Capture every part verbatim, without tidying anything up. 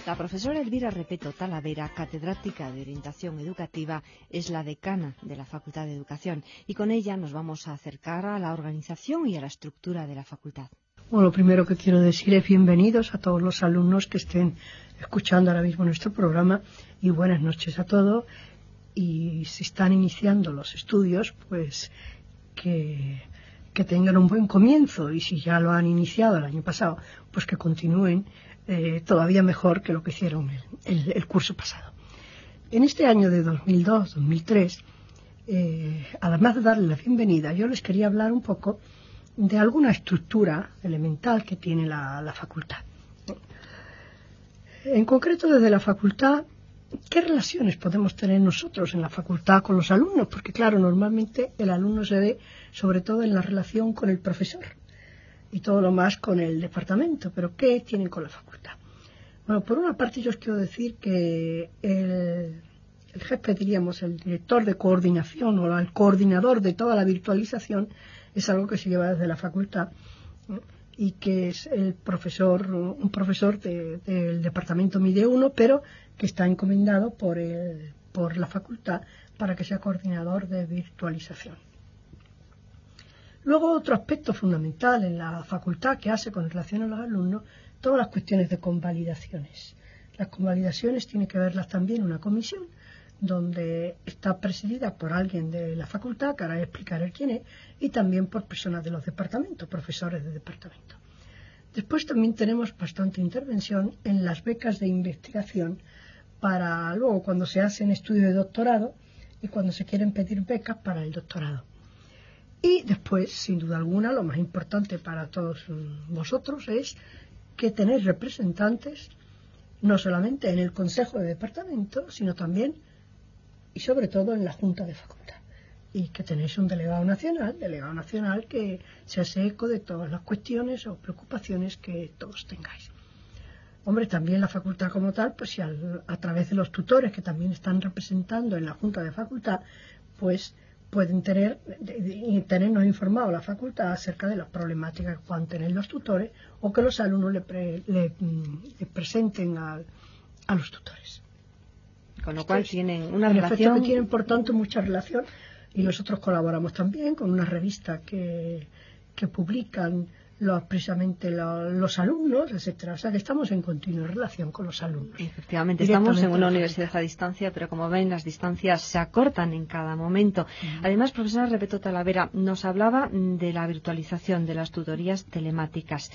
La profesora Elvira Repetto Talavera, catedrática de Orientación Educativa, es la decana de la Facultad de Educación y con ella nos vamos a acercar a la organización y a la estructura de la facultad. Bueno, lo primero que quiero decir es bienvenidos a todos los alumnos que estén escuchando ahora mismo nuestro programa y buenas noches a todos. Y si están iniciando los estudios, pues que, que tengan un buen comienzo, y si ya lo han iniciado el año pasado, pues que continúen eh, todavía mejor que lo que hicieron el, el, el curso pasado. En este año de dos mil dos dos mil tres, eh, además de darles la bienvenida, yo les quería hablar un poco de alguna estructura elemental que tiene la, la facultad. En concreto, desde la facultad, ¿qué relaciones podemos tener nosotros en la facultad con los alumnos? Porque, claro, normalmente el alumno se ve sobre todo en la relación con el profesor y todo lo más con el departamento. Pero, ¿qué tienen con la facultad? Bueno, por una parte yo os quiero decir que el, el jefe, diríamos, el director de coordinación o el coordinador de toda la virtualización es algo que se lleva desde la facultad, ¿no? Y que es el profesor, un profesor de, del departamento M I D E uno, pero que está encomendado por, el, por la facultad para que sea coordinador de virtualización. Luego, otro aspecto fundamental en la facultad que hace con relación a los alumnos, todas las cuestiones de convalidaciones. Las convalidaciones tiene que verlas también una comisión, donde está presidida por alguien de la facultad, que ahora explicaré quién es, y también por personas de los departamentos, profesores de departamento. Después también tenemos bastante intervención en las becas de investigación para luego cuando se hacen estudios de doctorado y cuando se quieren pedir becas para el doctorado. Y después, sin duda alguna, lo más importante para todos vosotros es que tenéis representantes no solamente en el Consejo de Departamento, sino también y sobre todo en la Junta de Facultad, y que tenéis un delegado nacional, delegado nacional que se hace eco de todas las cuestiones o preocupaciones que todos tengáis. Hombre, también la facultad como tal, pues si al, a través de los tutores que también están representando en la Junta de Facultad, pues pueden tener, de, de, tenernos informado la facultad acerca de las problemáticas que puedan tener los tutores o que los alumnos le, pre, le, le presenten a, a los tutores. Con lo cual tienen una en relación... efecto que tienen, por tanto, mucha relación, y nosotros colaboramos también con una revista que, que publican los, precisamente los, los alumnos, etcétera. O sea que estamos en continua relación con los alumnos. Efectivamente, estamos en una universidad a distancia, pero como ven, las distancias se acortan en cada momento. Uh-huh. Además, profesora Repetto Talavera nos hablaba de la virtualización, de las tutorías telemáticas.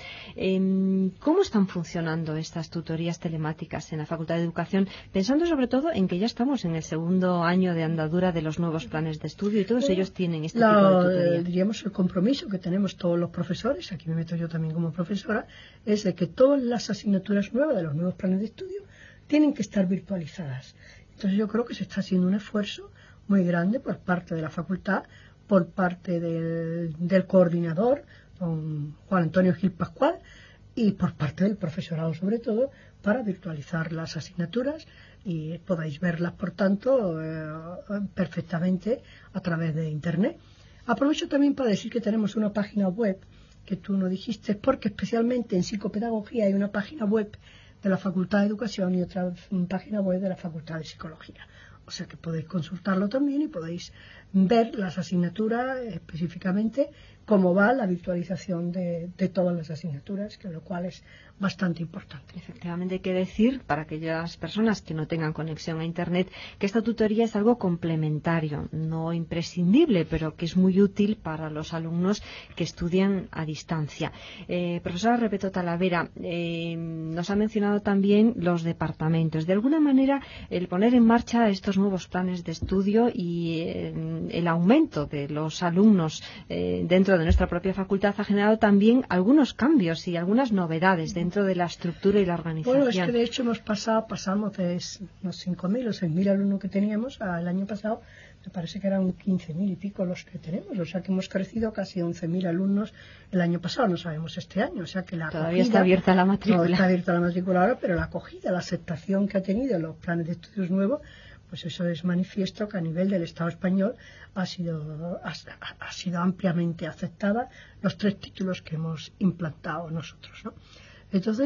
Eh, ¿Cómo están funcionando estas tutorías telemáticas en la Facultad de Educación? Pensando sobre todo en que ya estamos en el segundo año de andadura de los nuevos planes de estudio y todos ellos tienen este la, tipo de tutoría. Diríamos, el compromiso que tenemos todos los profesores, aquí me meto yo también como profesora, es de que todas las asignaturas nuevas de los nuevos planes de estudio tienen que estar virtualizadas. Entonces yo creo que se está haciendo un esfuerzo muy grande por parte de la facultad, por parte del, del coordinador, don Juan Antonio Gil Pascual, y por parte del profesorado sobre todo, para virtualizar las asignaturas y podáis verlas, por tanto, eh, perfectamente a través de Internet. Aprovecho también para decir que tenemos una página web que tú no dijiste, porque especialmente en psicopedagogía hay una página web de la Facultad de Educación y otra página web de la Facultad de Psicología. O sea que podéis consultarlo también y podéis ver las asignaturas específicamente, cómo va la virtualización de, de todas las asignaturas, que lo cual es bastante importante. Efectivamente, hay que decir, para aquellas personas que no tengan conexión a Internet, que esta tutoría es algo complementario, no imprescindible, pero que es muy útil para los alumnos que estudian a distancia. Eh, profesora Repetto Talavera, eh, nos ha mencionado también los departamentos. De alguna manera, el poner en marcha estos nuevos planes de estudio y eh, el aumento de los alumnos eh, dentro de nuestra propia facultad ha generado también algunos cambios y algunas novedades dentro de la estructura y la organización. Bueno, es que de hecho hemos pasado, pasamos de los cinco mil o seis mil alumnos que teníamos al año pasado, me parece que eran quince mil y pico los que tenemos, o sea que hemos crecido casi once mil alumnos el año pasado, no sabemos este año, o sea que la Todavía acogida, está abierta la matrícula. No está abierta la matrícula ahora, pero la acogida, la aceptación que ha tenido los planes de estudios nuevos, pues eso es manifiesto que a nivel del Estado español ha sido, ha, ha sido ampliamente aceptada los tres títulos que hemos implantado nosotros, ¿no? Entonces,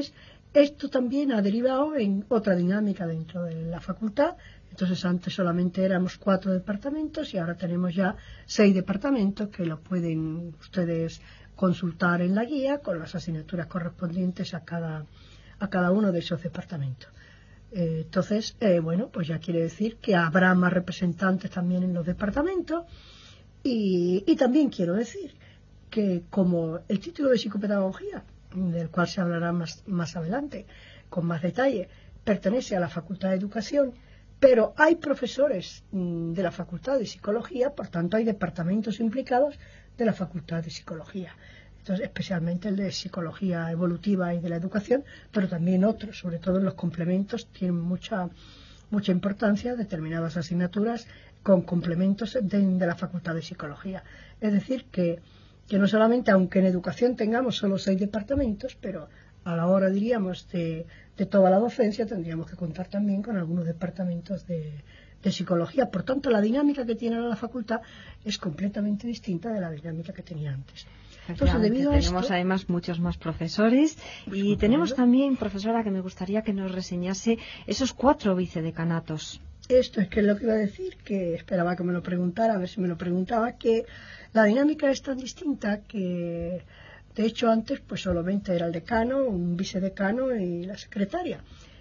Esto también ha derivado en otra dinámica dentro de la facultad. Entonces antes solamente éramos cuatro departamentos y ahora tenemos ya seis departamentos que lo pueden ustedes consultar en la guía con las asignaturas correspondientes a cada, a cada uno de esos departamentos. Eh, entonces, eh, bueno, pues ya quiere decir que habrá más representantes también en los departamentos y, y también quiero decir que como el título de psicopedagogía, del cual se hablará más, más adelante con más detalle, pertenece a la Facultad de Educación, pero hay profesores mmm, de la Facultad de Psicología, por tanto hay departamentos implicados de la Facultad de Psicología. Entonces, especialmente el de Psicología Evolutiva y de la Educación, pero también otros, sobre todo en los complementos, tienen mucha, mucha importancia determinadas asignaturas con complementos de, de la Facultad de Psicología. Es decir, que, que no solamente, aunque en Educación tengamos solo seis departamentos, pero a la hora, diríamos, de, de toda la docencia, tendríamos que contar también con algunos departamentos de, de Psicología. Por tanto, la dinámica que tiene la facultad es completamente distinta de la dinámica que tenía antes. Entonces, debido a tenemos esto, además muchos más profesores pues y tenemos también, profesora, que me gustaría que nos reseñase esos cuatro vicedecanatos. Esto es que es lo que iba a decir, que esperaba que me lo preguntara, a ver si me lo preguntaba, que la dinámica es tan distinta que, de hecho, antes pues solamente era el decano, un vicedecano y la secretaria.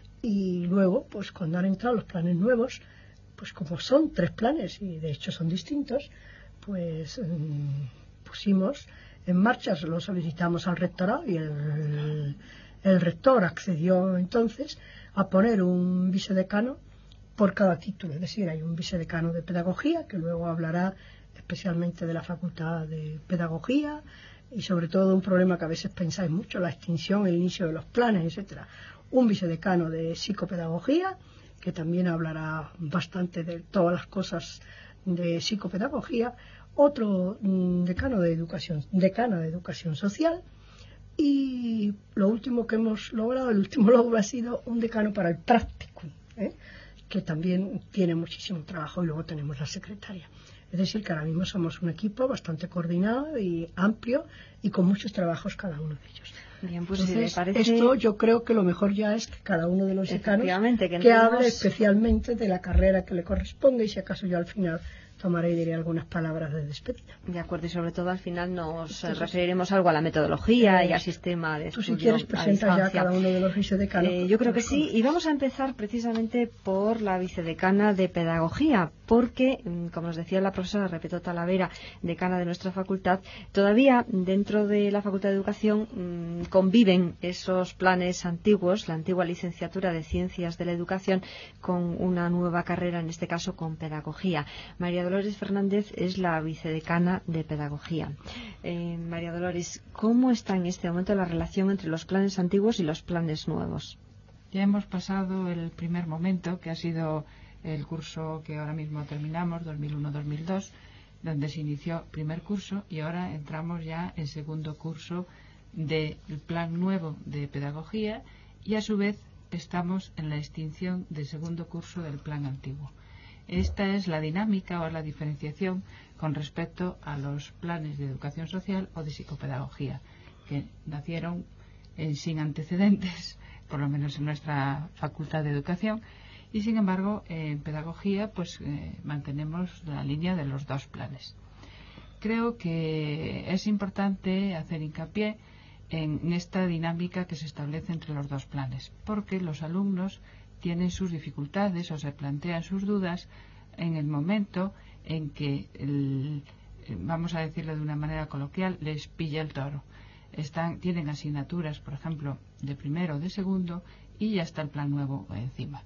Y luego, pues cuando han entrado los planes nuevos, pues como son tres planes y de hecho son distintos, pues mmm, pusimos en marcha, lo solicitamos al rectorado y el, el rector accedió entonces a poner un vicedecano por cada título. Es decir, hay un vicedecano de Pedagogía que luego hablará especialmente de la Facultad de Pedagogía y sobre todo un problema que a veces pensáis mucho, la extinción, el inicio de los planes, etcétera. Un vicedecano de Psicopedagogía que también hablará bastante de todas las cosas de psicopedagogía. Otro decano de educación, decana de educación social y lo último que hemos logrado, el último logro ha sido un decano para el practicum, ¿eh? que también tiene muchísimo trabajo y luego tenemos la secretaria. Es decir, que ahora mismo somos un equipo bastante coordinado y amplio y con muchos trabajos cada uno de ellos. Bien, pues entonces, si parece... esto yo creo que lo mejor ya es que cada uno de los decanos que, que hable especialmente de la carrera que le corresponde y si acaso yo al final tomaré y diré algunas palabras de despedida. De acuerdo, y sobre todo al final nos Entonces, referiremos algo a la metodología eh, y al sistema de estudio. Tú si quieres presentas ya cada uno de los vicedecanos. Eh, yo creo que sí, y vamos a empezar precisamente por la vicedecana de Pedagogía, porque, como nos decía la profesora Repeto Talavera, decana de nuestra facultad, todavía dentro de la Facultad de Educación mmm, conviven esos planes antiguos, la antigua licenciatura de Ciencias de la Educación, con una nueva carrera, en este caso con Pedagogía. María Dolores Fernández es la vicedecana de Pedagogía. Eh, María Dolores, ¿cómo está en este momento la relación entre los planes antiguos y los planes nuevos? Ya hemos pasado el primer momento, que ha sido el curso que ahora mismo terminamos, dos mil uno dos mil dos, donde se inició el primer curso y ahora entramos ya en segundo curso del plan nuevo de Pedagogía y a su vez estamos en la extinción del segundo curso del plan antiguo. Esta es la dinámica o la diferenciación con respecto a los planes de educación social o de psicopedagogía, que nacieron eh, sin antecedentes, por lo menos en nuestra facultad de educación, y sin embargo en pedagogía pues eh, mantenemos la línea de los dos planes. Creo que es importante hacer hincapié en esta dinámica que se establece entre los dos planes, porque los alumnos tienen sus dificultades o se plantean sus dudas en el momento en que, el, vamos a decirlo de una manera coloquial, les pilla el toro. Están, tienen asignaturas, por ejemplo, de primero o de segundo y ya está el plan nuevo encima.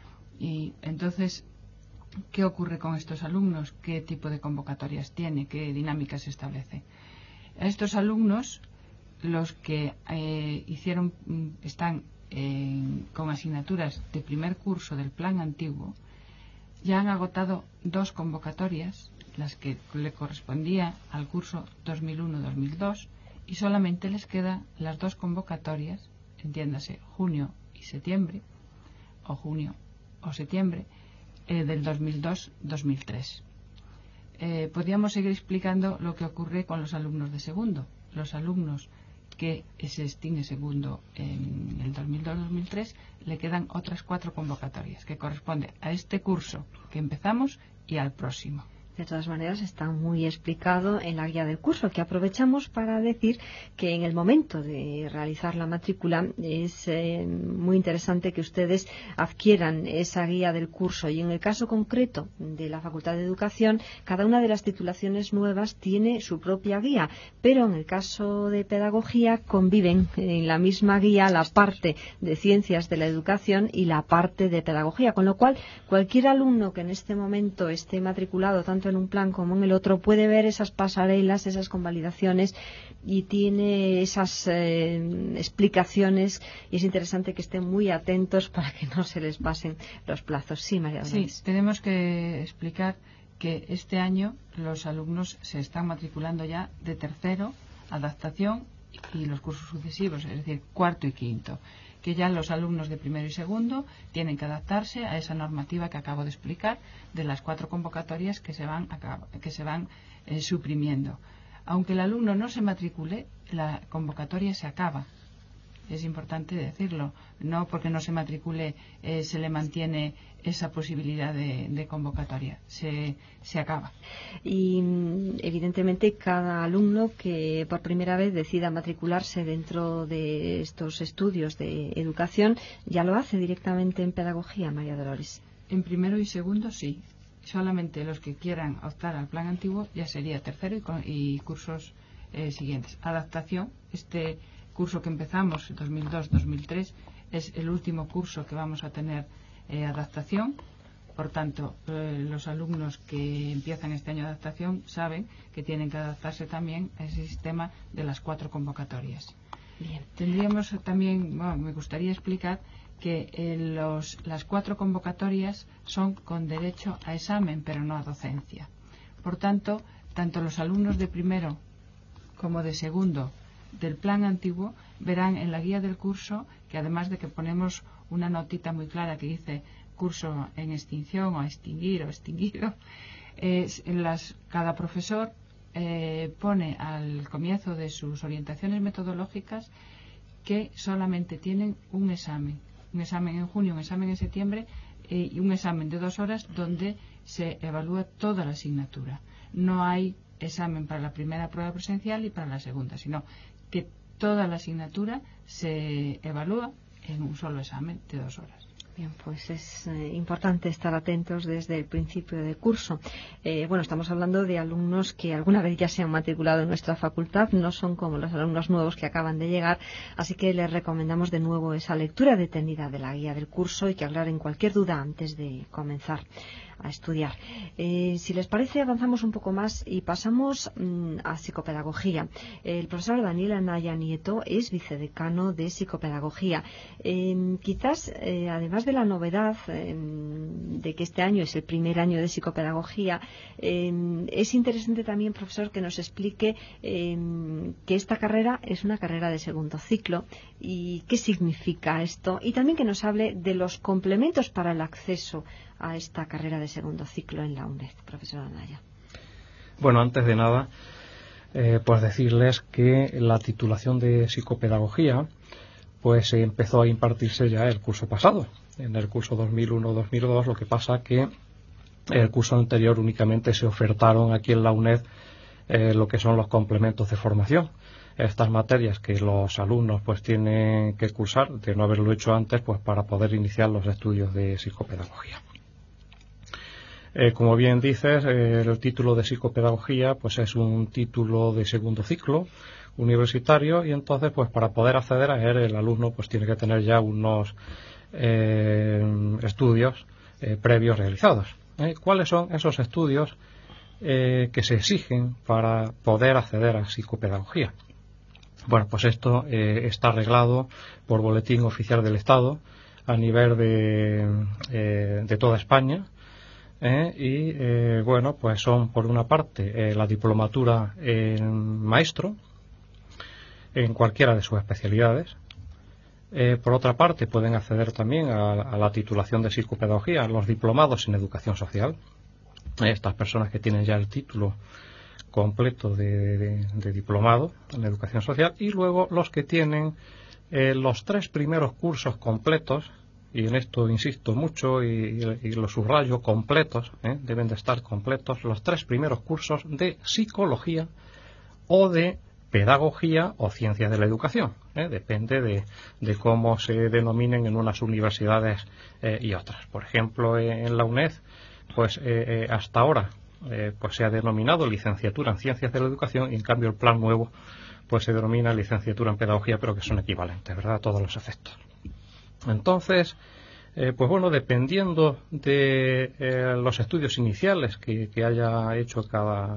Y entonces, ¿qué ocurre con estos alumnos? ¿Qué tipo de convocatorias tiene? ¿Qué dinámica se establece? A estos alumnos, los que eh, hicieron, están Eh, con asignaturas de primer curso del plan antiguo, ya han agotado dos convocatorias, las que le correspondía al curso dos mil uno dos mil dos, y solamente les quedan las dos convocatorias, entiéndase, junio y septiembre, o junio o septiembre, eh, del dos mil dos dos mil tres. Eh, podríamos seguir explicando lo que ocurre con los alumnos de segundo. Los alumnos que se extingue segundo en el dos mil dos dos mil tres, le quedan otras cuatro convocatorias que corresponde a este curso que empezamos y al próximo. De todas maneras, está muy explicado en la guía del curso, que aprovechamos para decir que en el momento de realizar la matrícula es eh, muy interesante que ustedes adquieran esa guía del curso. Y en el caso concreto de la Facultad de Educación, cada una de las titulaciones nuevas tiene su propia guía, pero en el caso de Pedagogía conviven en la misma guía la parte de Ciencias de la Educación y la parte de Pedagogía, con lo cual cualquier alumno que en este momento esté matriculado tanto en un plan como en el otro puede ver esas pasarelas, esas convalidaciones y tiene esas eh, explicaciones, y es interesante que estén muy atentos para que no se les pasen los plazos. Sí, María Dolores. Sí, tenemos que explicar que este año los alumnos se están matriculando ya de tercero, adaptación y los cursos sucesivos, es decir, cuarto y quinto, que ya los alumnos de primero y segundo tienen que adaptarse a esa normativa que acabo de explicar de las cuatro convocatorias que se van, que se van eh, suprimiendo. Aunque el alumno no se matricule, la convocatoria se acaba. Es importante decirlo. No porque no se matricule eh, se le mantiene esa posibilidad de, de convocatoria. Se, se acaba. Y evidentemente cada alumno que por primera vez decida matricularse dentro de estos estudios de educación ya lo hace directamente en Pedagogía, María Dolores. En primero y segundo sí. Solamente los que quieran optar al plan antiguo ya sería tercero y, y cursos eh, siguientes. Adaptación, este curso que empezamos, dos mil dos dos mil tres, es el último curso que vamos a tener eh, adaptación. Por tanto, eh, los alumnos que empiezan este año de adaptación saben que tienen que adaptarse también a ese sistema de las cuatro convocatorias. Bien. Tendríamos también, bueno, me gustaría explicar que eh, los, las cuatro convocatorias son con derecho a examen, pero no a docencia. Por tanto, tanto los alumnos de primero como de segundo del plan antiguo verán en la guía del curso que, además de que ponemos una notita muy clara que dice curso en extinción o a extinguir o extinguido, eh, en las, cada profesor eh, pone al comienzo de sus orientaciones metodológicas que solamente tienen un examen, un examen en junio, un examen en septiembre eh, y un examen de dos horas donde se evalúa toda la asignatura. No hay examen para la primera prueba presencial y para la segunda, sino que toda la asignatura se evalúa en un solo examen de dos horas. Bien, pues es eh, importante estar atentos desde el principio del curso. Eh, bueno, estamos hablando de alumnos que alguna vez ya se han matriculado en nuestra facultad, no son como los alumnos nuevos que acaban de llegar, así que les recomendamos de nuevo esa lectura detenida de la guía del curso y que aclaren cualquier duda antes de comenzar a estudiar. Eh, si les parece, avanzamos un poco más y pasamos mmm, a psicopedagogía. El profesor Daniel Anaya Nieto es vicedecano de psicopedagogía. Eh, quizás, eh, además de la novedad eh, de que este año es el primer año de psicopedagogía, eh, es interesante también, profesor, que nos explique eh, que esta carrera es una carrera de segundo ciclo y qué significa esto, y también que nos hable de los complementos para el acceso a esta carrera de segundo ciclo en la UNED, profesor Anaya. Bueno, antes de nada, eh, pues decirles que la titulación de psicopedagogía pues eh, empezó a impartirse ya el curso pasado, en el curso dos mil uno dos mil dos, lo que pasa que el curso anterior únicamente se ofertaron aquí en la UNED eh, lo que son los complementos de formación. Estas materias que los alumnos pues tienen que cursar, de no haberlo hecho antes, pues para poder iniciar los estudios de psicopedagogía. Eh, como bien dices, eh, el título de psicopedagogía pues es un título de segundo ciclo universitario, y entonces pues para poder acceder a él el alumno pues tiene que tener ya unos eh, estudios eh, previos realizados. ¿Eh? ¿Cuáles son esos estudios eh, que se exigen para poder acceder a psicopedagogía? Bueno, pues esto eh, está arreglado por Boletín Oficial del Estado a nivel de, eh, de toda España. Eh, y eh, bueno, pues son por una parte eh, la diplomatura en maestro en cualquiera de sus especialidades. Eh, por otra parte pueden acceder también a, a la titulación de psicopedagogía los diplomados en educación social. Eh, estas personas que tienen ya el título completo de, de, de diplomado en educación social, y luego los que tienen eh, los tres primeros cursos completos, y en esto insisto mucho y, y, y lo subrayo, completos, ¿eh? deben de estar completos los tres primeros cursos de psicología o de pedagogía o ciencia de la educación, ¿eh? depende de, de cómo se denominen en unas universidades eh, y otras. Por ejemplo, eh, en la UNED, pues eh, eh, hasta ahora eh, pues se ha denominado licenciatura en ciencias de la educación, y en cambio el plan nuevo pues se denomina licenciatura en pedagogía, pero que son equivalentes, ¿verdad?, a todos los efectos. Entonces, eh, pues bueno, dependiendo de eh, los estudios iniciales que, que haya hecho cada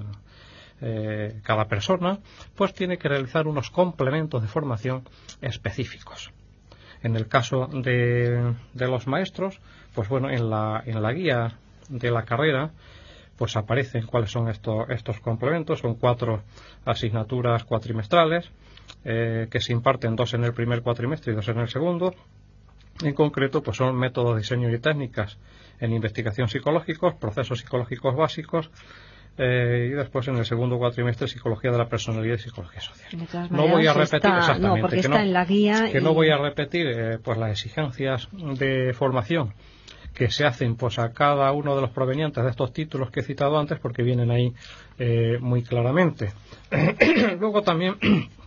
Eh, cada persona, pues tiene que realizar unos complementos de formación específicos. En el caso de, de los maestros, pues bueno, en la, en la guía de la carrera pues aparecen cuáles son estos, estos complementos. Son cuatro asignaturas cuatrimestrales eh, que se imparten, dos en el primer cuatrimestre y dos en el segundo. En concreto, pues son métodos, diseño y técnicas en investigación psicológicos, procesos psicológicos básicos, Eh, y después en el segundo cuatrimestre psicología de la personalidad y psicología social. No voy a repetir está, exactamente, no, porque que, está no, en la guía que y... no voy a repetir eh, pues las exigencias de formación que se hacen pues a cada uno de los provenientes de estos títulos que he citado antes, porque vienen ahí eh, muy claramente. Luego también,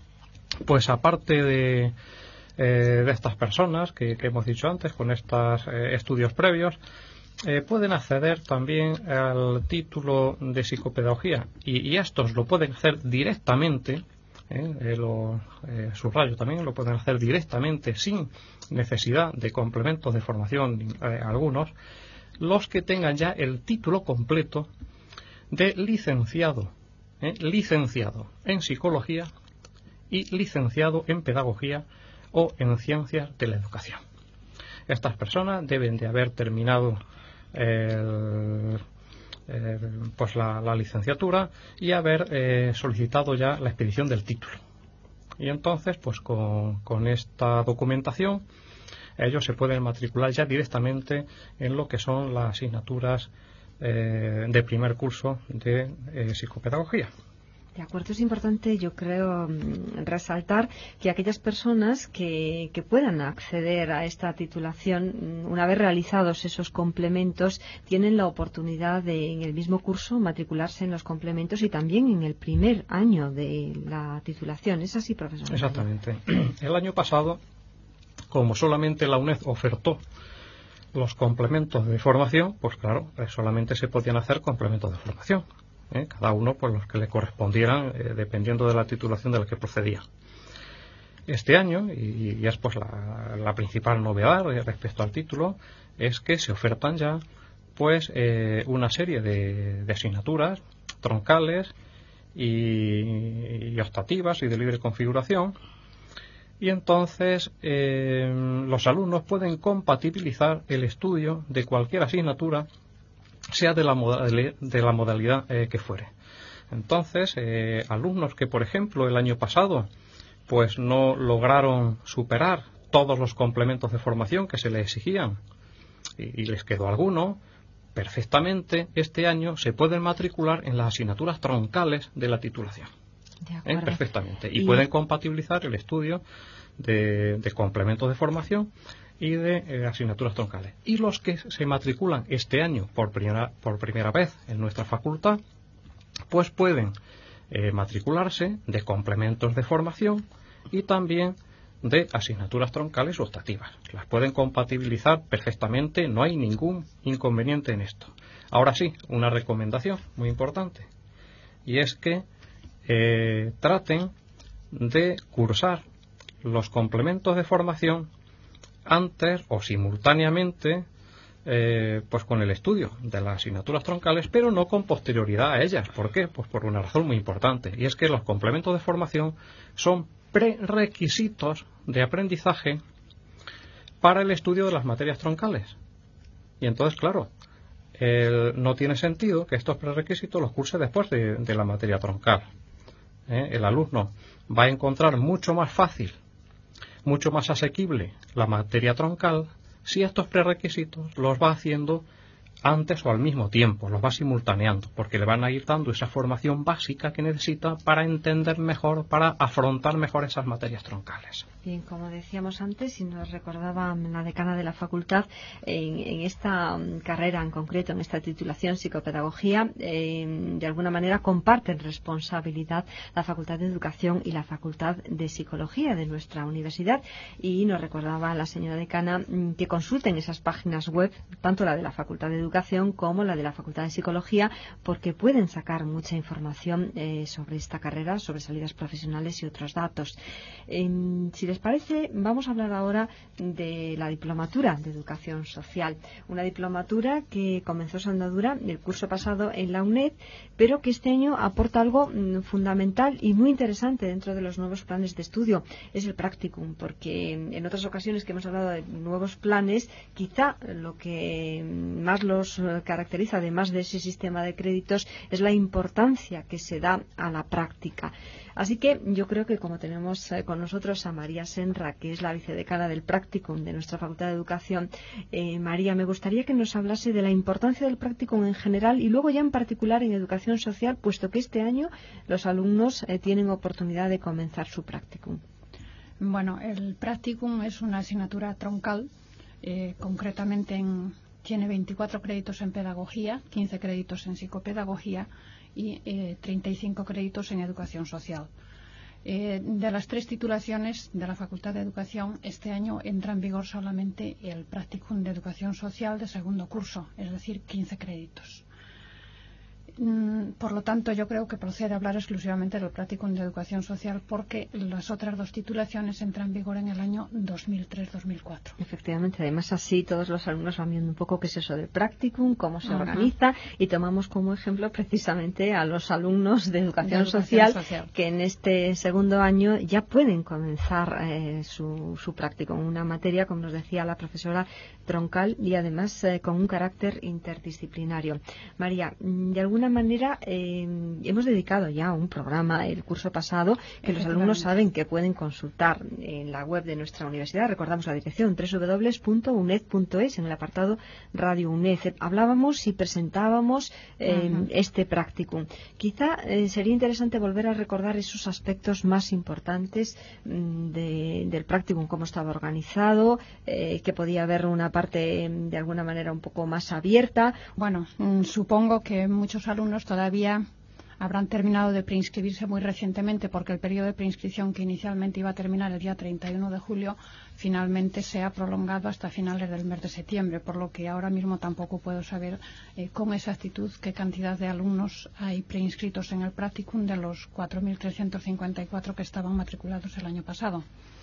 pues aparte de eh, de estas personas que, que hemos dicho antes, con estos eh, estudios previos, Eh, pueden acceder también al título de psicopedagogía, y, y estos lo pueden hacer directamente, eh, eh, lo eh, subrayo también, lo pueden hacer directamente sin necesidad de complementos de formación eh, algunos, los que tengan ya el título completo de licenciado, eh, licenciado en psicología y licenciado en pedagogía o en ciencias de la educación. Estas personas deben de haber terminado El, eh, pues la, la licenciatura y haber eh, solicitado ya la expedición del título, y entonces pues con, con esta documentación ellos se pueden matricular ya directamente en lo que son las asignaturas eh, de primer curso de eh, psicopedagogía. De acuerdo, es importante, yo creo, resaltar que aquellas personas que, que puedan acceder a esta titulación, una vez realizados esos complementos, tienen la oportunidad de, en el mismo curso, matricularse en los complementos y también en el primer año de la titulación. ¿Es así, profesor? Exactamente. El año pasado, como solamente la UNED ofertó los complementos de formación, pues claro, solamente se podían hacer complementos de formación. ¿Eh? Cada uno por los que le correspondieran eh, dependiendo de la titulación de la que procedía. Este año, y, y es pues la, la principal novedad respecto al título, es que se ofertan ya pues eh, una serie de, de asignaturas troncales y, y optativas y de libre configuración, y entonces eh, los alumnos pueden compatibilizar el estudio de cualquier asignatura, sea de la modalidad, de la modalidad eh, que fuere. Entonces, eh, alumnos que, por ejemplo, el año pasado pues no lograron superar todos los complementos de formación que se les exigían y, y les quedó alguno, perfectamente este año se pueden matricular en las asignaturas troncales de la titulación. De acuerdo. ¿Eh? Perfectamente. Y, y pueden compatibilizar el estudio de, de complementos de formación y de eh, asignaturas troncales. Y los que se matriculan este año por primera, por primera vez en nuestra facultad, pues pueden eh, matricularse de complementos de formación y también de asignaturas troncales o optativas. Las pueden compatibilizar perfectamente, no hay ningún inconveniente en esto. Ahora sí, una recomendación muy importante, y es que eh, traten de cursar los complementos de formación antes o simultáneamente eh, pues con el estudio de las asignaturas troncales, pero no con posterioridad a ellas. ¿Por qué? Pues por una razón muy importante, y es que los complementos de formación son prerequisitos de aprendizaje para el estudio de las materias troncales. Y entonces, claro, el, no tiene sentido que estos prerequisitos los curse después de, de la materia troncal. ¿Eh? El alumno va a encontrar mucho más fácil, mucho más asequible la materia troncal si estos prerequisitos los va haciendo antes o al mismo tiempo, los va simultaneando, porque le van a ir dando esa formación básica que necesita para entender mejor, para afrontar mejor esas materias troncales. Bien, como decíamos antes, y nos recordaba la decana de la facultad, en, en esta um, carrera en concreto, en esta titulación psicopedagogía, eh, de alguna manera comparten responsabilidad la Facultad de Educación y la Facultad de Psicología de nuestra universidad, y nos recordaba la señora decana mm, que consulten esas páginas web, tanto la de la Facultad de Educación como la de la Facultad de Psicología, porque pueden sacar mucha información eh, sobre esta carrera, sobre salidas profesionales y otros datos. Eh, si les parece, vamos a hablar ahora de la diplomatura de Educación Social. Una diplomatura que comenzó su andadura el curso pasado en la UNED, pero que este año aporta algo mm, fundamental y muy interesante dentro de los nuevos planes de estudio. Es el practicum, porque en otras ocasiones que hemos hablado de nuevos planes, quizá lo que más los caracteriza, además de ese sistema de créditos, es la importancia que se da a la práctica. Así que yo creo que como tenemos eh, con nosotros a María Senra, que es la vicedecana del Practicum de nuestra Facultad de Educación, eh, María, me gustaría que nos hablase de la importancia del Practicum en general y luego ya en particular en Educación Social, puesto que este año los alumnos eh, tienen oportunidad de comenzar su Practicum. Bueno, el Practicum es una asignatura troncal, eh, concretamente en, tiene veinticuatro créditos en Pedagogía, quince créditos en Psicopedagogía y eh, treinta y cinco créditos en Educación Social. Eh, de las tres titulaciones de la Facultad de Educación, este año entra en vigor solamente el Practicum de Educación Social de segundo curso, es decir, quince créditos. Por lo tanto, yo creo que procede hablar exclusivamente del Practicum de Educación Social, porque las otras dos titulaciones entran en vigor en el año dos mil tres dos mil cuatro. Efectivamente, además así todos los alumnos van viendo un poco qué es eso del Practicum, cómo se uh-huh. organiza, y tomamos como ejemplo precisamente a los alumnos de Educación, de educación social, social, que en este segundo año ya pueden comenzar eh, su, su Practicum, una materia, como nos decía la profesora, troncal y además eh, con un carácter interdisciplinario. María, de alguna manera eh, hemos dedicado ya un programa el curso pasado que los alumnos saben que pueden consultar en la web de nuestra universidad. Recordamos la dirección doble u doble u doble u punto u n e d punto es en el apartado Radio UNED. Hablábamos y presentábamos eh, uh-huh. este Practicum. Quizá eh, sería interesante volver a recordar esos aspectos más importantes mm, de, del Practicum, cómo estaba organizado, eh, que podía haber una parte de alguna manera un poco más abierta. Bueno, mmm, supongo que muchos alumnos todavía habrán terminado de preinscribirse muy recientemente, porque el periodo de preinscripción, que inicialmente iba a terminar el día treinta y uno de julio, finalmente se ha prolongado hasta finales del mes de septiembre, por lo que ahora mismo tampoco puedo saber eh, con exactitud qué cantidad de alumnos hay preinscritos en el Practicum de los cuatro mil trescientos cincuenta y cuatro que estaban matriculados el año pasado.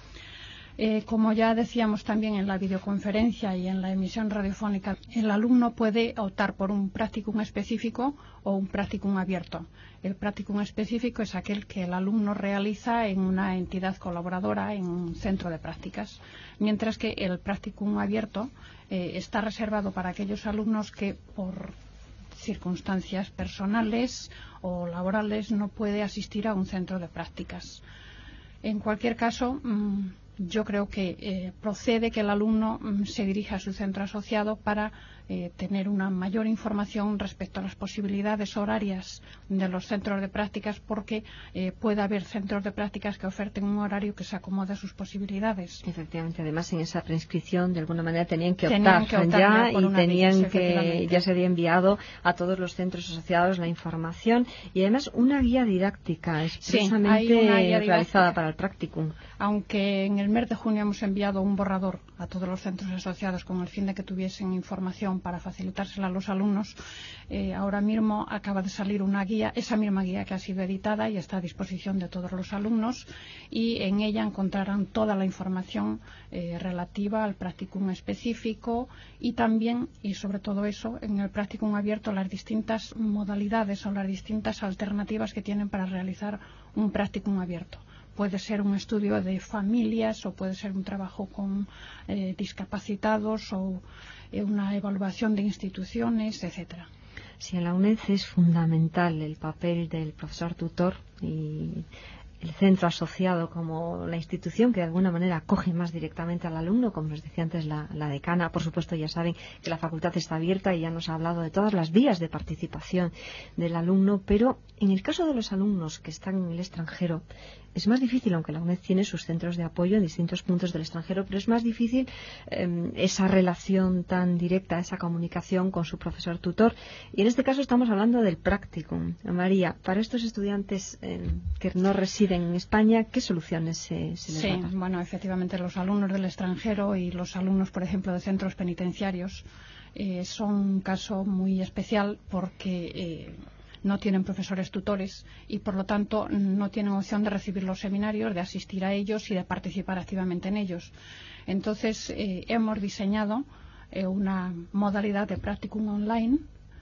Eh, como ya decíamos también en la videoconferencia y en la emisión radiofónica, el alumno puede optar por un Practicum específico o un Practicum abierto. El Practicum específico es aquel que el alumno realiza en una entidad colaboradora, en un centro de prácticas, mientras que el Practicum abierto eh, está reservado para aquellos alumnos que por circunstancias personales o laborales no puede asistir a un centro de prácticas. En cualquier caso, mmm, yo creo que eh, procede que el alumno mm, se dirija a su centro asociado para eh, tener una mayor información respecto a las posibilidades horarias de los centros de prácticas, porque eh, puede haber centros de prácticas que oferten un horario que se acomode a sus posibilidades. Efectivamente, además en esa preinscripción de alguna manera tenían que optar, tenían que optar ya, ya y tenían vez, que ya se había enviado a todos los centros asociados la información y además una guía didáctica expresamente sí, una guía realizada didáctica para el Practicum. Aunque en el mes de junio hemos enviado un borrador a todos los centros asociados con el fin de que tuviesen información para facilitársela a los alumnos, eh, ahora mismo acaba de salir una guía, esa misma guía que ha sido editada y está a disposición de todos los alumnos, y en ella encontrarán toda la información eh, relativa al Practicum específico y también, y sobre todo eso, en el Practicum abierto, las distintas modalidades o las distintas alternativas que tienen para realizar un Practicum abierto. Puede ser un estudio de familias o puede ser un trabajo con eh, discapacitados o eh, una evaluación de instituciones, etcétera. Sí, en la UNED es fundamental el papel del profesor tutor y el centro asociado como la institución que de alguna manera acoge más directamente al alumno, como nos decía antes la, la decana. Por supuesto, ya saben que la facultad está abierta y ya nos ha hablado de todas las vías de participación del alumno, pero en el caso de los alumnos que están en el extranjero, es más difícil, aunque la UNED tiene sus centros de apoyo en distintos puntos del extranjero, pero es más difícil eh, esa relación tan directa, esa comunicación con su profesor tutor. Y en este caso estamos hablando del practicum. María, para estos estudiantes eh, que no residen en España, ¿qué soluciones se, se les Sí, dan? bueno, efectivamente los alumnos del extranjero y los alumnos, por ejemplo, de centros penitenciarios eh, son un caso muy especial porque eh, no tienen profesores tutores y por lo tanto no tienen opción de recibir los seminarios, de asistir a ellos y de participar activamente en ellos. Entonces eh, hemos diseñado eh, una modalidad de practicum online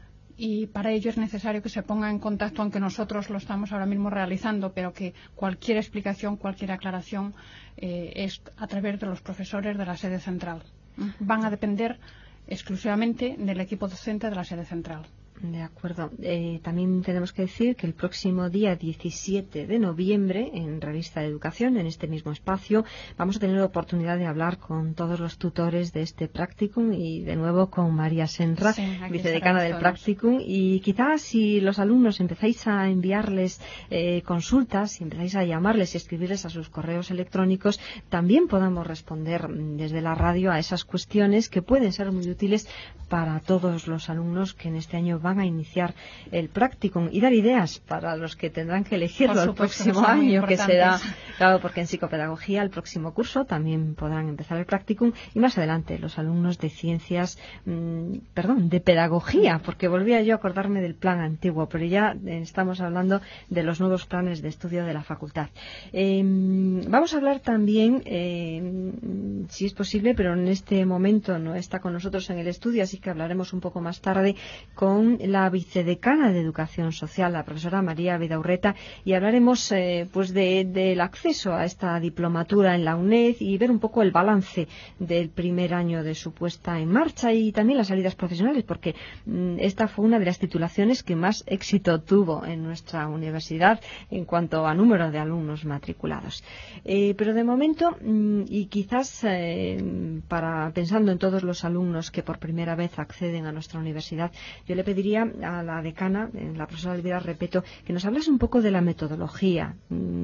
y para ello es necesario que se ponga en contacto, aunque nosotros lo estamos ahora mismo realizando, pero que cualquier explicación, cualquier aclaración eh, es a través de los profesores de la sede central. Van a depender exclusivamente del equipo docente de la sede central. De acuerdo. Eh, también tenemos que decir que el próximo día diecisiete de noviembre, en Revista de Educación, en este mismo espacio, vamos a tener la oportunidad de hablar con todos los tutores de este practicum y de nuevo con María Senra, sí, vicedecana del practicum. Y quizás si los alumnos empezáis a enviarles eh, consultas, si empezáis a llamarles y escribirles a sus correos electrónicos, también podamos responder desde la radio a esas cuestiones que pueden ser muy útiles para todos los alumnos que en este año van a iniciar el practicum y dar ideas para los que tendrán que elegirlo el próximo año, que será, claro, porque en psicopedagogía el próximo curso también podrán empezar el practicum y más adelante los alumnos de ciencias, mmm, perdón, de pedagogía, porque volvía yo a acordarme del plan antiguo, pero ya estamos hablando de los nuevos planes de estudio de la facultad. Eh, vamos a hablar también, eh, si es posible, pero en este momento no está con nosotros en el estudio, así que hablaremos un poco más tarde con la vicedecana de Educación Social, la profesora María Vidaurreta, y hablaremos eh, pues de, del acceso a esta diplomatura en la UNED y ver un poco el balance del primer año de su puesta en marcha y también las salidas profesionales, porque mm, esta fue una de las titulaciones que más éxito tuvo en nuestra universidad en cuanto a número de alumnos matriculados. Eh, pero de momento, mm, y quizás eh, para pensando en todos los alumnos que por primera vez acceden a nuestra universidad, yo le pediría a la decana, la profesora Elvira Repeto, que nos hablase un poco de la metodología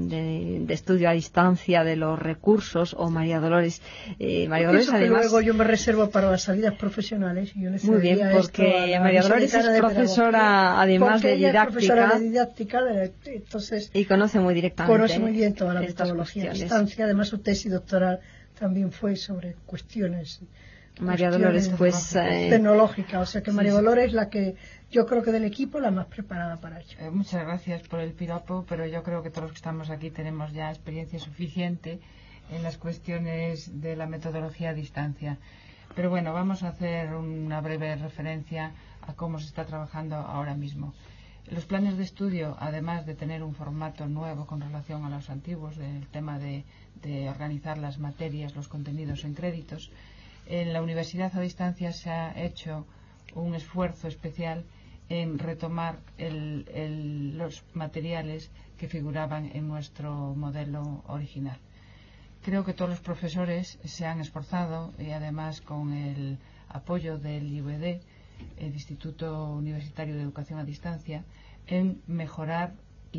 de, de estudio a distancia, de los recursos, o María Dolores. Eh, María Dolores, Eso que además, luego yo me reservo para las salidas profesionales. Y yo le muy bien, porque María Dolores es profesora, además de didáctica, es profesora de didáctica, entonces y conoce muy directamente conoce muy bien toda la metodología a cuestiones. distancia. Además, su tesis doctoral también fue sobre cuestiones María Dolores, pues eh, tecnológica, o sea que María sí, Dolores es la que yo creo que del equipo la más preparada para ello. Eh, muchas gracias por el piropo, pero yo creo que todos los que estamos aquí tenemos ya experiencia suficiente en las cuestiones de la metodología a distancia. Pero bueno, vamos a hacer una breve referencia a cómo se está trabajando ahora mismo. Los planes de estudio, además de tener un formato nuevo con relación a los antiguos, del tema de, de organizar las materias, los contenidos en créditos, en la universidad a distancia se ha hecho un esfuerzo especial en retomar el, el, los materiales que figuraban en nuestro modelo original. Creo que todos los profesores se han esforzado, y además con el apoyo del I U E D, el Instituto Universitario de Educación a Distancia, en mejorar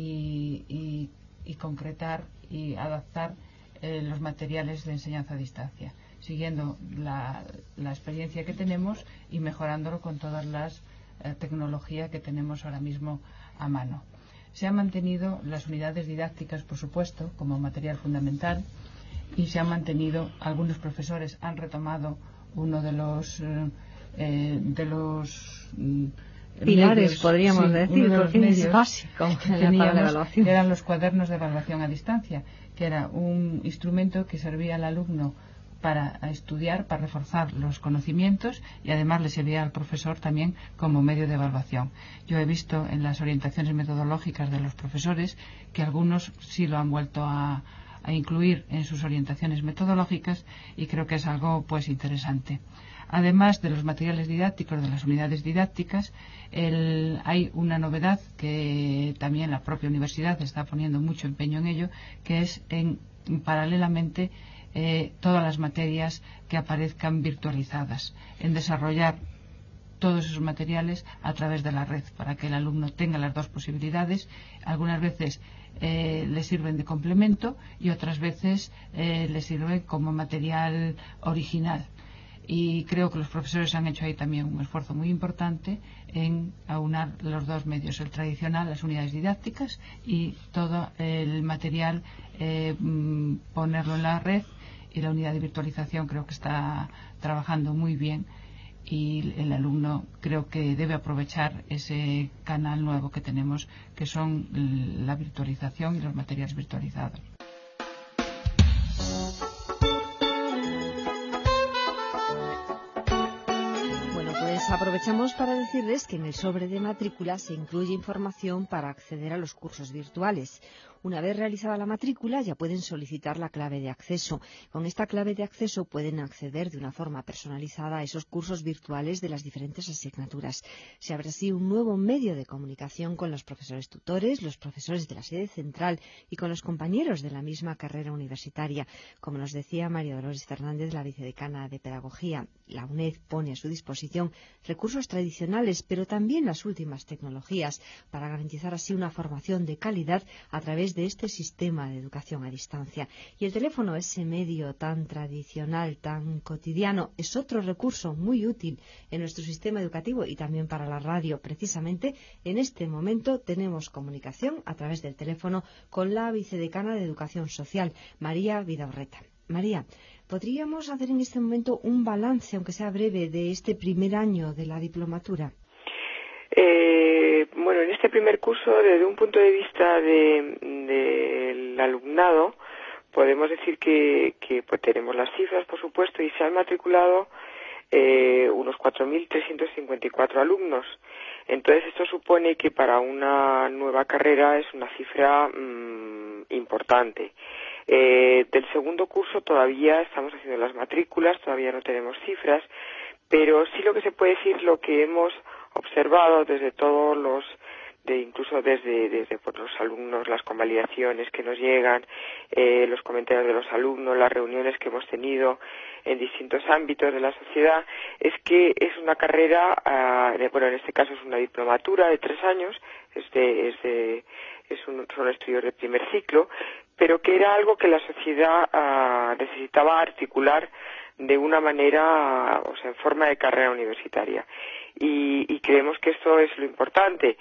y, y, y concretar y adaptar eh, los materiales de enseñanza a distancia, siguiendo la, la experiencia que tenemos y mejorándolo con todas las eh, tecnologías que tenemos ahora mismo a mano. Se han mantenido las unidades didácticas, por supuesto, como material fundamental, y se han mantenido, algunos profesores han retomado uno de los eh, eh, de los mm, pilares, medios, podríamos sí, decir, uno de porque los es básico que para teníamos, la evaluación. que eran los cuadernos de evaluación a distancia, que era un instrumento que servía al alumno para estudiar, para reforzar los conocimientos, y además le servía al profesor también como medio de evaluación. Yo he visto en las orientaciones metodológicas de los profesores que algunos sí lo han vuelto a, a incluir en sus orientaciones metodológicas, y creo que es algo pues interesante. Además de los materiales didácticos, de las unidades didácticas, el, hay una novedad que también la propia universidad está poniendo mucho empeño en ello, que es en paralelamente eh, todas las materias que aparezcan virtualizadas, en desarrollar todos esos materiales a través de la red para que el alumno tenga las dos posibilidades. Algunas veces eh, le sirven de complemento y otras veces eh, le sirven como material original. Y creo que los profesores han hecho ahí también un esfuerzo muy importante en aunar los dos medios, el tradicional, las unidades didácticas, y todo el material eh, ponerlo en la red. Y la unidad de virtualización creo que está trabajando muy bien, y el alumno creo que debe aprovechar ese canal nuevo que tenemos, que son la virtualización y los materiales virtualizados. Aprovechamos para decirles que en el sobre de matrícula se incluye información para acceder a los cursos virtuales. Una vez realizada la matrícula ya pueden solicitar la clave de acceso. Con esta clave de acceso pueden acceder de una forma personalizada a esos cursos virtuales de las diferentes asignaturas. Se abre así un nuevo medio de comunicación con los profesores tutores, los profesores de la sede central y con los compañeros de la misma carrera universitaria. Como nos decía María Dolores Fernández, la vicedecana de Pedagogía, la UNED pone a su disposición recursos tradicionales, pero también las últimas tecnologías para garantizar así una formación de calidad a través de este sistema de educación a distancia. Y el teléfono, ese medio tan tradicional, tan cotidiano, es otro recurso muy útil en nuestro sistema educativo y también para la radio. Precisamente en este momento tenemos comunicación a través del teléfono con la vicedecana de Educación Social, María Vidaurreta. María, ¿podríamos hacer en este momento un balance, aunque sea breve, de este primer año de la diplomatura? Eh, bueno, en este primer curso, desde un punto de vista de, del alumnado, podemos decir que, que pues, tenemos las cifras, por supuesto, y se han matriculado eh, unos cuatro mil trescientos cincuenta y cuatro alumnos. Entonces, esto supone que para una nueva carrera es una cifra mmm, importante. Eh, del segundo curso todavía estamos haciendo las matrículas, todavía no tenemos cifras, pero sí lo que se puede decir, lo que hemos observado desde todos los, de incluso desde, desde por los alumnos, las convalidaciones que nos llegan, eh, los comentarios de los alumnos, las reuniones que hemos tenido en distintos ámbitos de la sociedad, es que es una carrera, uh, de, bueno, en este caso es una diplomatura de tres años, es de, es de, es un, son estudios de primer ciclo, pero que era algo que la sociedad uh, necesitaba articular de una manera, o sea, en forma de carrera universitaria. Y, y creemos que esto es lo importante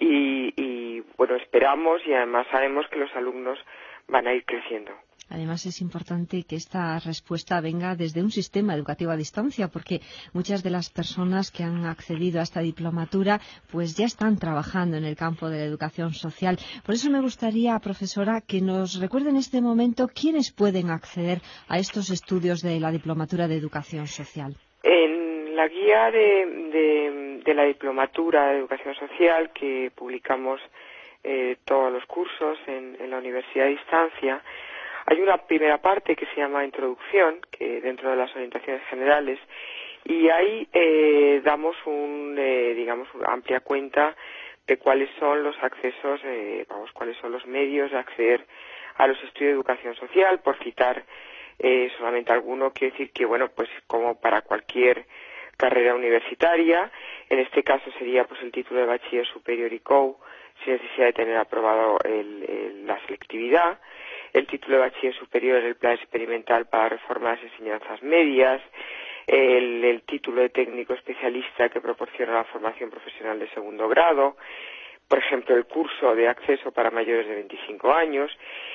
y, y, bueno, esperamos y además sabemos que los alumnos van a ir creciendo. Además, es importante que esta respuesta venga desde un sistema educativo a distancia, porque muchas de las personas que han accedido a esta diplomatura pues ya están trabajando en el campo de la educación social. Por eso me gustaría, profesora, que nos recuerde en este momento quiénes pueden acceder a estos estudios de la diplomatura de educación social. En la guía de, de, de la diplomatura de educación social, que publicamos eh, todos los cursos en, en la universidad a distancia, hay una primera parte que se llama Introducción, que dentro de las orientaciones generales, y ahí eh, damos un, eh, digamos, una amplia cuenta de cuáles son los accesos, eh, vamos, cuáles son los medios de acceder a los estudios de educación social. Por citar eh, solamente alguno, quiero decir que, bueno, pues como para cualquier carrera universitaria, en este caso sería pues el título de bachiller superior I C O U, sin necesidad de tener aprobado el, el, la selectividad, el título de bachiller superior en el plan experimental para reformar las enseñanzas medias, el, el título de técnico especialista que proporciona la formación profesional de segundo grado, por ejemplo, el curso de acceso para mayores de veinticinco años,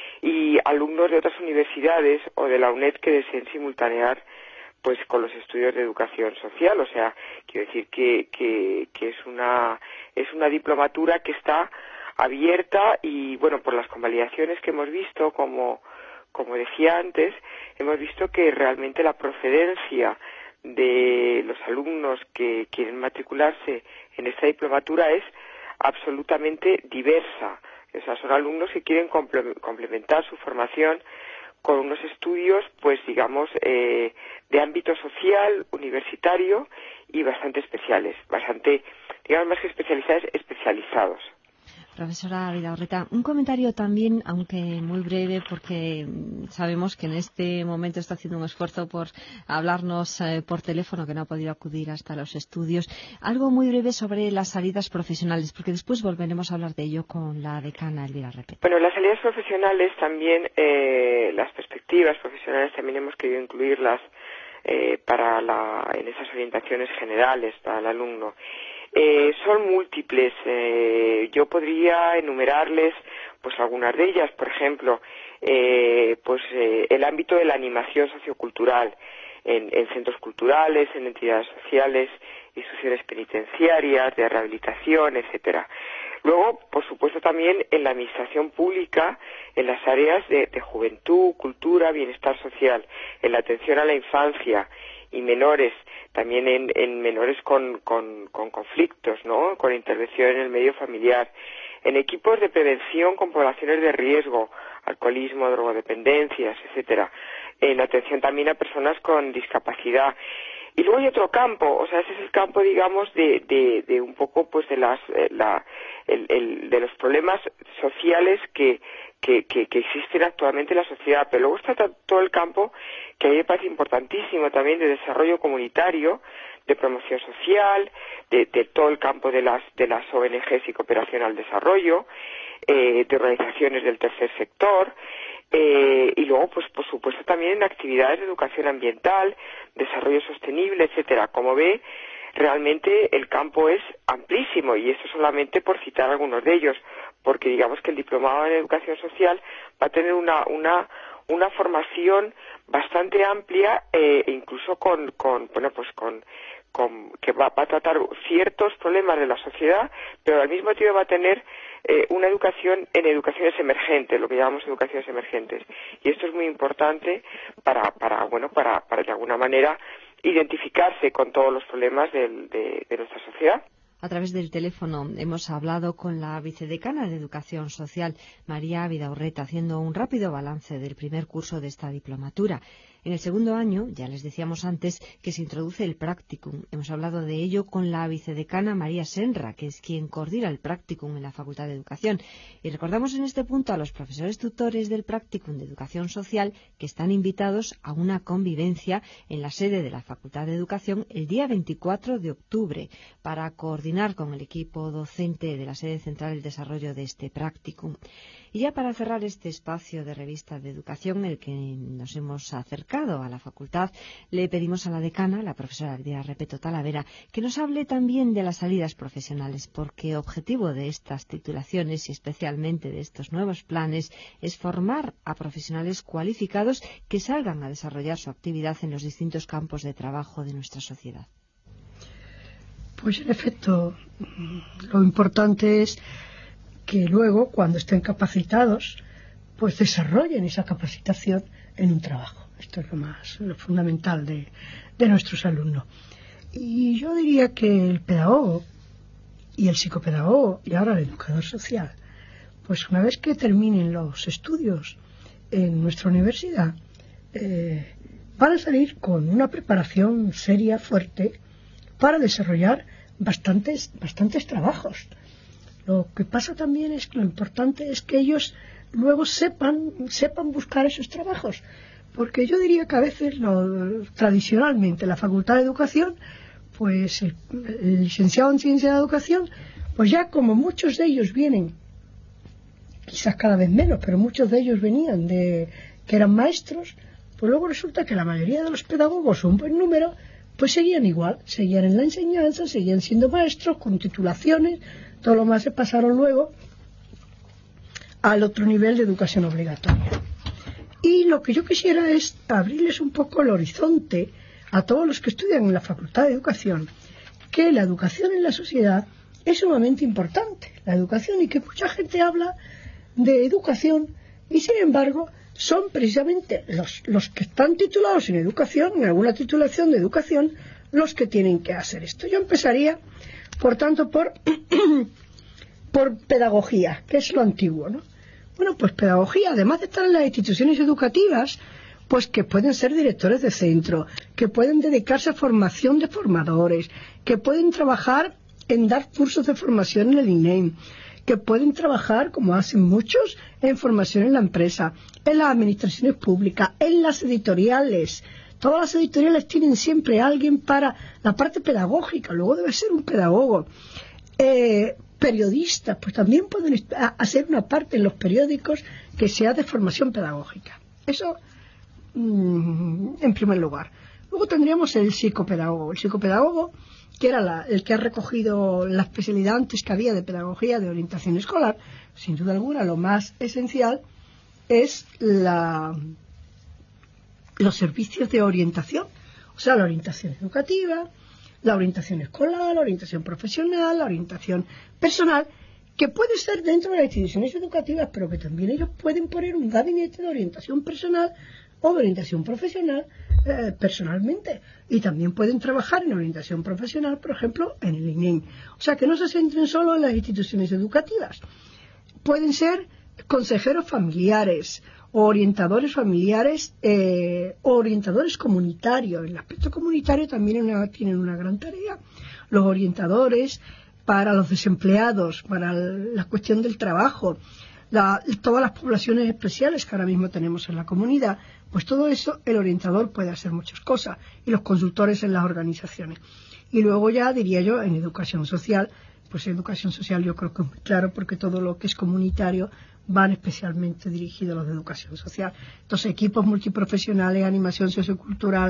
y alumnos de otras universidades o de la UNED que deseen simultanear pues con los estudios de educación social. O sea, quiero decir que, que, que es una es una diplomatura que está abierta y, bueno, por las convalidaciones que hemos visto, como, como decía antes, hemos visto que realmente la procedencia de los alumnos que quieren matricularse en esta diplomatura es absolutamente diversa. O sea, son alumnos que quieren complementar su formación con unos estudios, pues digamos, eh, de ámbito social, universitario y bastante especiales, bastante, digamos, más que especializados, especializados. Profesora Vidaurreta, un comentario también, aunque muy breve, porque sabemos que en este momento está haciendo un esfuerzo por hablarnos eh, por teléfono, que no ha podido acudir hasta los estudios. Algo muy breve sobre las salidas profesionales, porque después volveremos a hablar de ello con la decana Elvira Repetto. Bueno, las salidas profesionales también, eh, las perspectivas profesionales también hemos querido incluirlas eh, para la, en esas orientaciones generales para el alumno. Eh, son múltiples. Eh, yo podría enumerarles pues algunas de ellas. Por ejemplo, eh, pues eh, el ámbito de la animación sociocultural en, en centros culturales, en entidades sociales, instituciones penitenciarias, de rehabilitación, etcétera. Luego, por supuesto, también en la administración pública, en las áreas de, de juventud, cultura, bienestar social, en la atención a la infancia y menores, también en, en menores con, con, con conflictos, ¿no?, con intervención en el medio familiar, en equipos de prevención con poblaciones de riesgo, alcoholismo, drogodependencias, etcétera, en atención también a personas con discapacidad. Y luego hay otro campo, o sea, ese es el campo, digamos, de, de, de un poco, pues, de las, la, el, el, de los problemas sociales que, que, que, que existen actualmente en la sociedad. Pero luego está todo el campo que a mí me parece importantísimo también de desarrollo comunitario, de promoción social, de, de todo el campo de las, de las O N Ges y cooperación al desarrollo, eh, de organizaciones del tercer sector. Eh, y luego, pues por supuesto, también en actividades de educación ambiental, desarrollo sostenible, etcétera. Como ve, realmente el campo es amplísimo, y esto solamente por citar algunos de ellos, porque digamos que el diplomado en educación social va a tener una una una formación bastante amplia, eh, incluso con con bueno pues con Con, que va, va a tratar ciertos problemas de la sociedad, pero al mismo tiempo va a tener eh, una educación en educaciones emergentes, lo que llamamos educaciones emergentes. Y esto es muy importante para, para bueno, para, para de alguna manera identificarse con todos los problemas del, de, de nuestra sociedad. A través del teléfono hemos hablado con la vicedecana de Educación Social, María Vidaurreta, haciendo un rápido balance del primer curso de esta diplomatura. En el segundo año, ya les decíamos antes, que se introduce el practicum. Hemos hablado de ello con la vicedecana María Senra, que es quien coordina el practicum en la Facultad de Educación. Y recordamos en este punto a los profesores tutores del practicum de Educación Social que están invitados a una convivencia en la sede de la Facultad de Educación el día veinticuatro de octubre para coordinar con el equipo docente de la sede central el desarrollo de este practicum. Y ya para cerrar este espacio de revista de educación en el que nos hemos acercado a la facultad, le pedimos a la decana, la profesora Elvira Repetto Talavera, que nos hable también de las salidas profesionales, porque objetivo de estas titulaciones y especialmente de estos nuevos planes es formar a profesionales cualificados que salgan a desarrollar su actividad en los distintos campos de trabajo de nuestra sociedad. Pues en efecto, lo importante es que luego, cuando estén capacitados, pues desarrollen esa capacitación en un trabajo. Esto es lo más, lo fundamental de, de nuestros alumnos. Y yo diría que el pedagogo y el psicopedagogo y ahora el educador social, pues una vez que terminen los estudios en nuestra universidad, eh, van a salir con una preparación seria, fuerte, para desarrollar bastantes, bastantes trabajos. Lo que pasa también es que lo importante es que ellos luego sepan, sepan buscar esos trabajos. Porque yo diría que a veces, lo, tradicionalmente, la Facultad de Educación, pues el, el licenciado en Ciencia de Educación, pues ya como muchos de ellos vienen, quizás cada vez menos, pero muchos de ellos venían de que eran maestros, pues luego resulta que la mayoría de los pedagogos, un buen número, pues seguían igual, seguían en la enseñanza, seguían siendo maestros, con titulaciones. Todo lo más se pasaron luego al otro nivel de educación obligatoria. Y lo que yo quisiera es abrirles un poco el horizonte a todos los que estudian en la Facultad de Educación, que la educación en la sociedad es sumamente importante. La educación, y que mucha gente habla de educación, y sin embargo son precisamente los, los que están titulados en educación, en alguna titulación de educación, los que tienen que hacer esto. Yo empezaría, por tanto, por, por pedagogía, que es lo antiguo, ¿no? Bueno, pues pedagogía, además de estar en las instituciones educativas, pues que pueden ser directores de centro, que pueden dedicarse a formación de formadores, que pueden trabajar en dar cursos de formación en el I N E M, que pueden trabajar, como hacen muchos, en formación en la empresa, en las administraciones públicas, en las editoriales. Todas las editoriales tienen siempre a alguien para la parte pedagógica, luego debe ser un pedagogo. Eh, periodistas, pues también pueden hacer una parte en los periódicos que sea de formación pedagógica. Eso mmm, en primer lugar. Luego tendríamos el psicopedagogo. El psicopedagogo, que era la, el que ha recogido la especialidad antes que había de pedagogía de orientación escolar, sin duda alguna lo más esencial es la, los servicios de orientación, o sea, la orientación educativa, la orientación escolar, la orientación profesional, la orientación personal, que puede ser dentro de las instituciones educativas, pero que también ellos pueden poner un gabinete de orientación personal o de orientación profesional eh, personalmente, y también pueden trabajar en orientación profesional, por ejemplo, en el I N E M. O sea, que no se centren solo en las instituciones educativas. Pueden ser consejeros familiares, o orientadores familiares, eh, o orientadores comunitarios. En el aspecto comunitario también una, tienen una gran tarea. Los orientadores para los desempleados, para la cuestión del trabajo, la, todas las poblaciones especiales que ahora mismo tenemos en la comunidad, pues todo eso el orientador puede hacer muchas cosas, y los consultores en las organizaciones. Y luego ya diría yo en educación social, pues educación social yo creo que es muy claro, porque todo lo que es comunitario van especialmente dirigidos a los de educación social. Entonces, equipos multiprofesionales, animación sociocultural,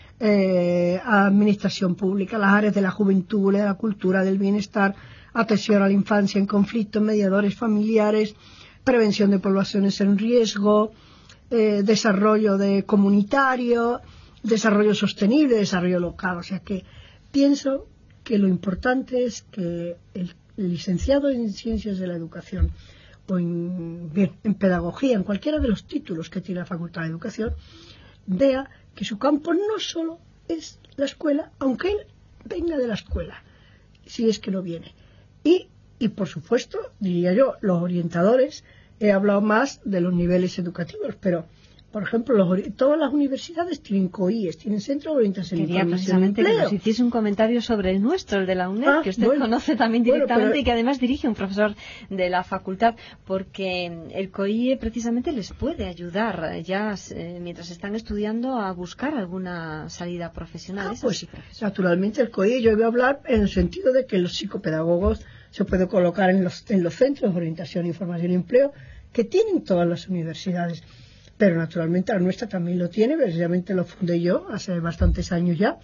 eh, administración pública, las áreas de la juventud, de la cultura, del bienestar, atención a la infancia en conflicto, mediadores familiares, prevención de poblaciones en riesgo, eh, desarrollo de comunitario, desarrollo sostenible, desarrollo local. O sea que pienso que lo importante es que el licenciado en Ciencias de la Educación o en, bien, en pedagogía, en cualquiera de los títulos que tiene la Facultad de Educación, vea que su campo no solo es la escuela, aunque él venga de la escuela, si es que no viene. Y, y por supuesto, diría yo, los orientadores, he hablado más de los niveles educativos, pero por ejemplo, los, todas las universidades tienen C O I E S, tienen Centro de Orientación Quería Información precisamente y Empleo. que nos hiciese un comentario sobre el nuestro, el de la U N E D, Ah, que usted bueno, conoce también directamente, bueno, pero, y que además dirige un profesor de la facultad, porque el C O I E precisamente les puede ayudar ya eh, mientras están estudiando a buscar alguna salida profesional. Ah, ¿Es pues así, profesor? naturalmente el C O I E yo voy a hablar en el sentido de que los psicopedagogos se pueden colocar en los, en los centros de orientación, información y empleo que tienen todas las universidades. Pero naturalmente la nuestra también lo tiene, precisamente lo fundé yo hace bastantes años ya,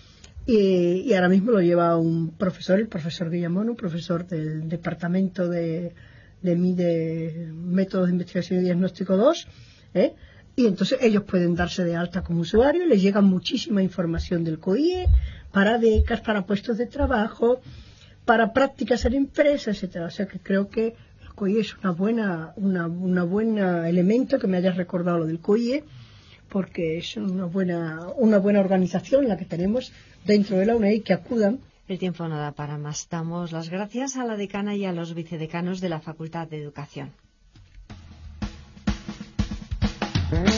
y, y ahora mismo lo lleva un profesor, el profesor Guillamón, un profesor del departamento de, de M I de Métodos de Investigación y Diagnóstico dos, ¿eh? Y entonces ellos pueden darse de alta como usuario, les llega muchísima información del C O I E, para becas, para puestos de trabajo, para prácticas en empresas, etcétera. O sea que creo que C O I E es una buena, una, una buena elemento que me hayas recordado lo del C O I E, porque es una buena, una buena organización la que tenemos dentro de la U N E D, que acudan. El tiempo no da para más. Damos las gracias a la decana y a los vicedecanos de la Facultad de Educación.